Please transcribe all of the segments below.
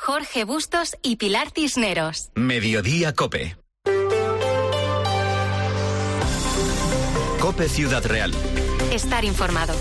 Jorge Bustos y Pilar Cisneros. Mediodía COPE. COPE Ciudad Real. Estar informado.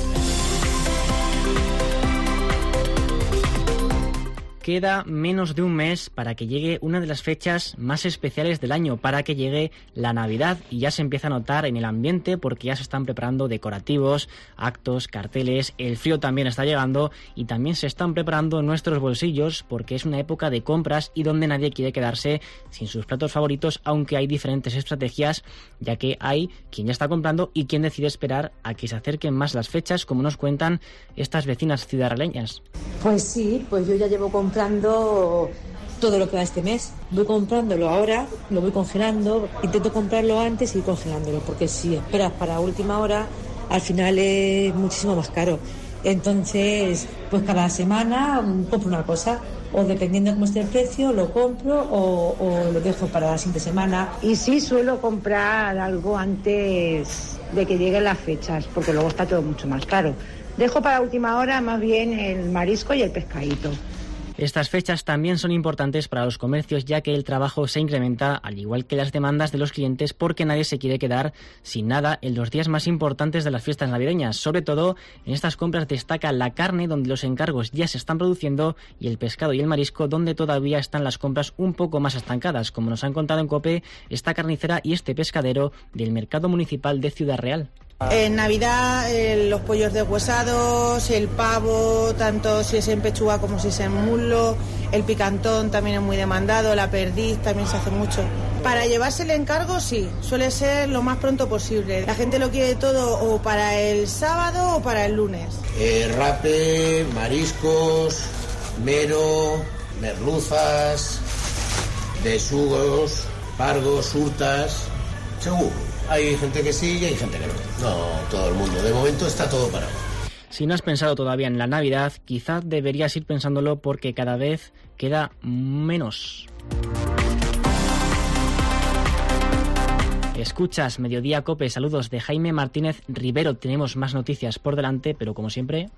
Queda menos de un mes para que llegue una de las fechas más especiales del año, para que llegue la Navidad, y ya se empieza a notar en el ambiente porque ya se están preparando decorativos, actos, carteles, el frío también está llegando y también se están preparando nuestros bolsillos porque es una época de compras y donde nadie quiere quedarse sin sus platos favoritos, aunque hay diferentes estrategias, ya que hay quien ya está comprando y quien decide esperar a que se acerquen más las fechas, como nos cuentan estas vecinas ciudadraleñas. Pues sí, pues yo ya llevo comprando todo lo que va este mes. Voy comprándolo ahora, lo voy congelando, intento comprarlo antes y ir congelándolo, porque si esperas para última hora, al final es muchísimo más caro. Entonces, pues cada semana compro una cosa, o dependiendo de cómo esté el precio, lo compro o lo dejo para la siguiente semana. Y sí suelo comprar algo antes de que lleguen las fechas, porque luego está todo mucho más caro. Dejo para última hora más bien el marisco y el pescadito. Estas fechas también son importantes para los comercios, ya que el trabajo se incrementa, al igual que las demandas de los clientes, porque nadie se quiere quedar sin nada en los días más importantes de las fiestas navideñas. Sobre todo, en estas compras destaca la carne, donde los encargos ya se están produciendo, y el pescado y el marisco, donde todavía están las compras un poco más estancadas, como nos han contado en COPE esta carnicera y este pescadero del Mercado Municipal de Ciudad Real. En Navidad los pollos deshuesados, el pavo, tanto si es en pechuga como si es en muslo, el picantón también es muy demandado, la perdiz también se hace mucho. Para llevarse el encargo sí, suele ser lo más pronto posible. La gente lo quiere todo o para el sábado o para el lunes. Rape, mariscos, mero, merluzas, besugos, pargos, hurtas, seguro. Hay gente que sí y hay gente que no. No, todo el mundo. De momento está todo parado. Si no has pensado todavía en la Navidad, quizás deberías ir pensándolo porque cada vez queda menos. Escuchas Mediodía COPE, saludos de Jaime Martínez Rivero. Tenemos más noticias por delante, pero como siempre...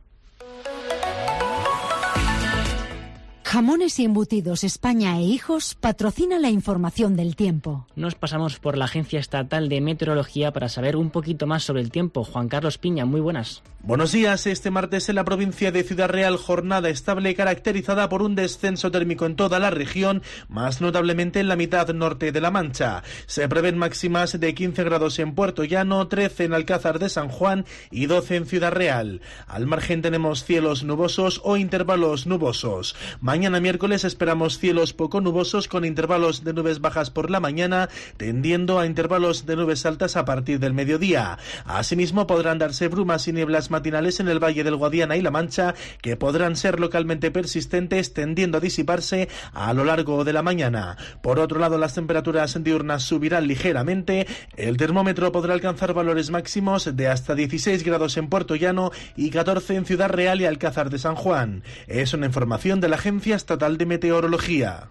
Jamones y Embutidos España e Hijos patrocina la información del tiempo. Nos pasamos por la Agencia Estatal de Meteorología para saber un poquito más sobre el tiempo. Juan Carlos Piña, muy buenas. Buenos días. Este martes en la provincia de Ciudad Real, jornada estable caracterizada por un descenso térmico en toda la región, más notablemente en la mitad norte de La Mancha. Se prevén máximas de 15 grados en Puerto Llano, 13 en Alcázar de San Juan y 12 en Ciudad Real. Al margen tenemos cielos nubosos o intervalos nubosos. Mañana miércoles esperamos cielos poco nubosos con intervalos de nubes bajas por la mañana, tendiendo a intervalos de nubes altas a partir del mediodía. Asimismo podrán darse brumas y nieblas matinales en el Valle del Guadiana y La Mancha, que podrán ser localmente persistentes, tendiendo a disiparse a lo largo de la mañana. Por otro lado, las temperaturas diurnas subirán ligeramente. El termómetro podrá alcanzar valores máximos de hasta 16 grados en Puerto Llano y 14 en Ciudad Real y Alcázar de San Juan. Es una información de la Agencia Estatal de Meteorología.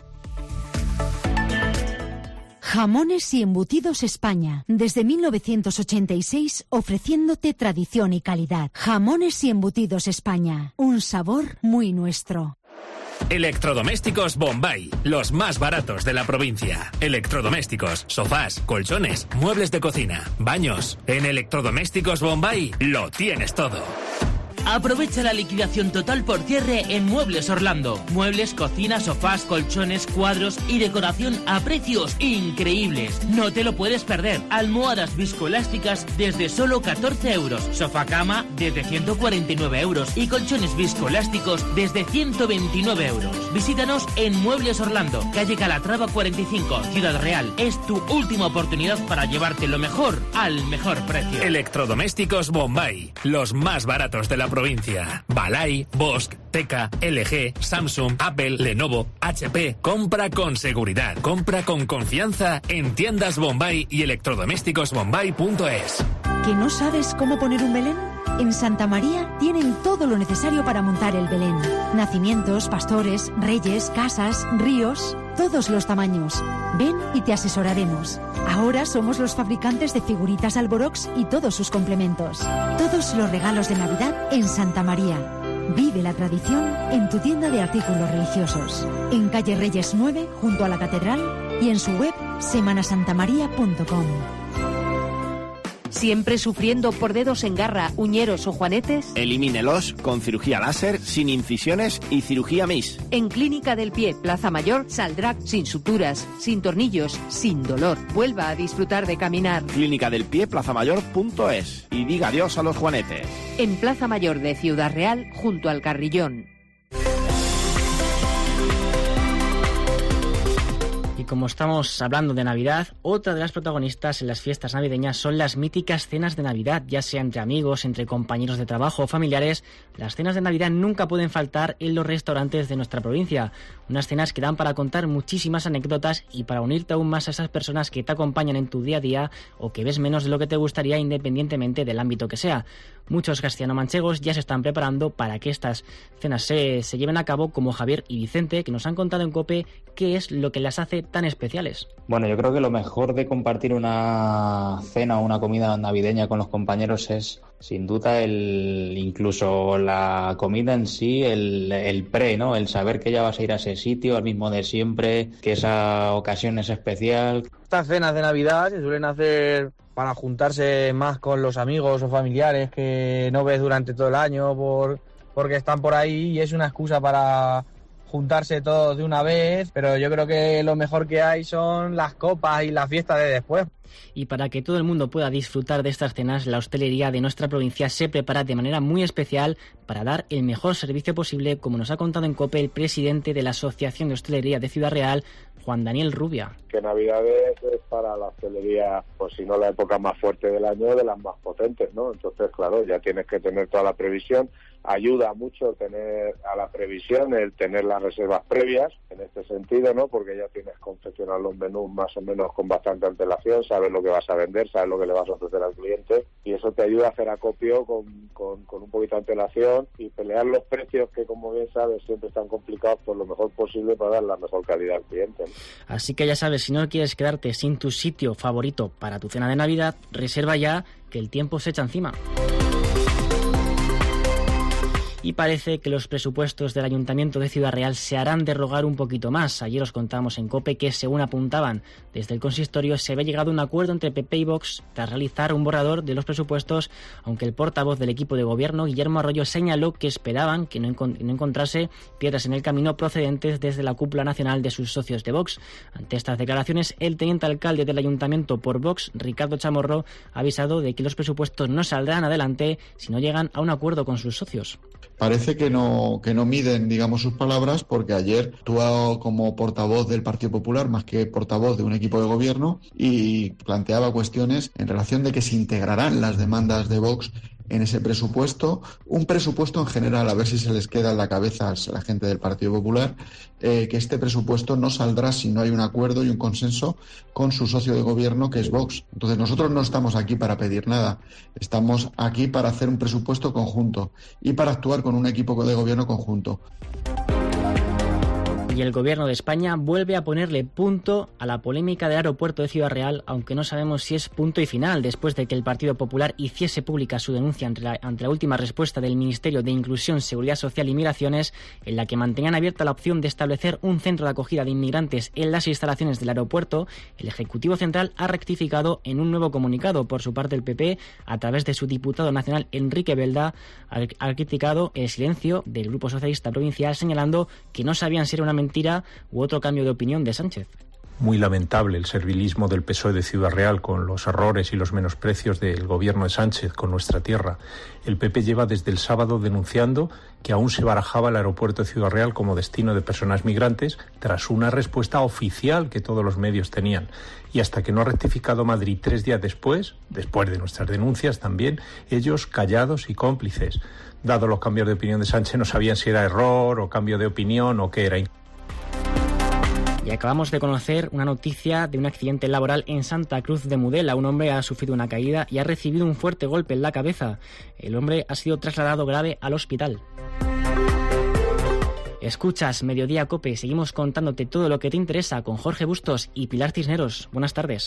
Jamones y Embutidos España, desde 1986 ofreciéndote tradición y calidad. Jamones y Embutidos España, un sabor muy nuestro. Electrodomésticos Bombay, los más baratos de la provincia. Electrodomésticos, sofás, colchones, muebles de cocina, baños. En Electrodomésticos Bombay lo tienes todo. Aprovecha la liquidación total por cierre en Muebles Orlando. Muebles, cocina, sofás, colchones, cuadros y decoración a precios increíbles. No te lo puedes perder. Almohadas viscoelásticas desde solo 14 euros. Sofá cama desde 149 euros. Y colchones viscoelásticos desde 129 euros. Visítanos en Muebles Orlando, calle Calatrava 45, Ciudad Real. Es tu última oportunidad para llevarte lo mejor al mejor precio. Electrodomésticos Bombay, los más baratos de la provincia. Balay, Bosch, Teka, LG, Samsung, Apple, Lenovo, HP. Compra con seguridad. Compra con confianza en tiendas Bombay y electrodomésticosbombay.es. ¿Que no sabes cómo poner un Belén? En Santa María tienen todo lo necesario para montar el Belén. Nacimientos, pastores, reyes, casas, ríos, todos los tamaños. Ven y te asesoraremos. Ahora somos los fabricantes de figuritas Alborox y todos sus complementos. Todos los regalos de Navidad en Santa María. Vive la tradición en tu tienda de artículos religiosos. En calle Reyes 9, junto a la Catedral, y en su web semanasantamaria.com. ¿Siempre sufriendo por dedos en garra, uñeros o juanetes? Elimínelos con cirugía láser, sin incisiones y cirugía MIS. En Clínica del Pie, Plaza Mayor, saldrá sin suturas, sin tornillos, sin dolor. Vuelva a disfrutar de caminar. Clínica del Pie, plazamayor.es. Y diga adiós a los juanetes. En Plaza Mayor de Ciudad Real, junto al Carrillón. Y como estamos hablando de Navidad, otra de las protagonistas en las fiestas navideñas son las míticas cenas de Navidad, ya sea entre amigos, entre compañeros de trabajo o familiares. Las cenas de Navidad nunca pueden faltar en los restaurantes de nuestra provincia. Unas cenas que dan para contar muchísimas anécdotas y para unirte aún más a esas personas que te acompañan en tu día a día o que ves menos de lo que te gustaría independientemente del ámbito que sea. Muchos castellano-manchegos ya se están preparando para que estas cenas se lleven a cabo, como Javier y Vicente, que nos han contado en COPE qué es lo que las hace tan especiales. Bueno, yo creo que lo mejor de compartir una cena o una comida navideña con los compañeros es, sin duda, incluso la comida en sí, el pre, ¿no? El saber que ya vas a ir a ese sitio, al mismo de siempre, que esa ocasión es especial. Estas cenas de Navidad se suelen hacer para juntarse más con los amigos o familiares que no ves durante todo el año porque están por ahí, y es una excusa para juntarse todos de una vez, pero yo creo que lo mejor que hay son las copas y la fiesta de después. Y para que todo el mundo pueda disfrutar de estas cenas, la hostelería de nuestra provincia se prepara de manera muy especial para dar el mejor servicio posible, como nos ha contado en COPE el presidente de la Asociación de Hostelería de Ciudad Real, Juan Daniel Rubia. Que Navidades es para la hostelería, pues si no la época más fuerte del año, de las más potentes, ¿no? Entonces, claro, ya tienes que tener toda la previsión. Ayuda mucho tener a la previsión, el tener las reservas previas, en este sentido, ¿no? Porque ya tienes confeccionar los menús más o menos con bastante antelación, sabes lo que vas a vender, sabes lo que le vas a ofrecer al cliente, y eso te ayuda a hacer acopio con un poquito de antelación y pelear los precios que, como bien sabes, siempre están complicados, por lo mejor posible para dar la mejor calidad al cliente. Así que ya sabes, si no quieres quedarte sin tu sitio favorito para tu cena de Navidad, reserva ya, que el tiempo se echa encima. Y parece que los presupuestos del Ayuntamiento de Ciudad Real se harán de rogar un poquito más. Ayer os contamos en COPE que, según apuntaban desde el consistorio, se había llegado a un acuerdo entre PP y Vox tras realizar un borrador de los presupuestos, aunque el portavoz del equipo de gobierno, Guillermo Arroyo, señaló que esperaban que no encontrase piedras en el camino procedentes desde la cúpula nacional de sus socios de Vox. Ante estas declaraciones, el teniente alcalde del Ayuntamiento por Vox, Ricardo Chamorro, ha avisado de que los presupuestos no saldrán adelante si no llegan a un acuerdo con sus socios. Parece que no miden, digamos, sus palabras, porque ayer actuó como portavoz del Partido Popular más que portavoz de un equipo de gobierno y planteaba cuestiones en relación de que se integrarán las demandas de Vox en ese presupuesto, un presupuesto en general, a ver si se les queda en la cabeza a la gente del Partido Popular, que este presupuesto no saldrá si no hay un acuerdo y un consenso con su socio de gobierno, que es Vox. Entonces nosotros no estamos aquí para pedir nada, estamos aquí para hacer un presupuesto conjunto y para actuar con un equipo de gobierno conjunto. Y el Gobierno de España vuelve a ponerle punto a la polémica del aeropuerto de Ciudad Real, aunque no sabemos si es punto y final, después de que el Partido Popular hiciese pública su denuncia ante la última respuesta del Ministerio de Inclusión, Seguridad Social y Migraciones, en la que mantenían abierta la opción de establecer un centro de acogida de inmigrantes en las instalaciones del aeropuerto. El Ejecutivo Central ha rectificado en un nuevo comunicado. Por su parte, el PP, a través de su diputado nacional Enrique Belda, ha criticado el silencio del Grupo Socialista Provincial, señalando que no sabían si era una mentira u otro cambio de opinión de Sánchez. Muy lamentable el servilismo del PSOE de Ciudad Real con los errores y los menosprecios del gobierno de Sánchez con nuestra tierra. El PP lleva desde el sábado denunciando que aún se barajaba el aeropuerto de Ciudad Real como destino de personas migrantes tras una respuesta oficial que todos los medios tenían. Y hasta que no ha rectificado Madrid 3 días después de nuestras denuncias también, ellos callados y cómplices. Dado los cambios de opinión de Sánchez, no sabían si era error o cambio de opinión o qué era. Y acabamos de conocer una noticia de un accidente laboral en Santa Cruz de Mudela. Un hombre ha sufrido una caída y ha recibido un fuerte golpe en la cabeza. El hombre ha sido trasladado grave al hospital. Escuchas Mediodía COPE. Seguimos contándote todo lo que te interesa con Jorge Bustos y Pilar Cisneros. Buenas tardes.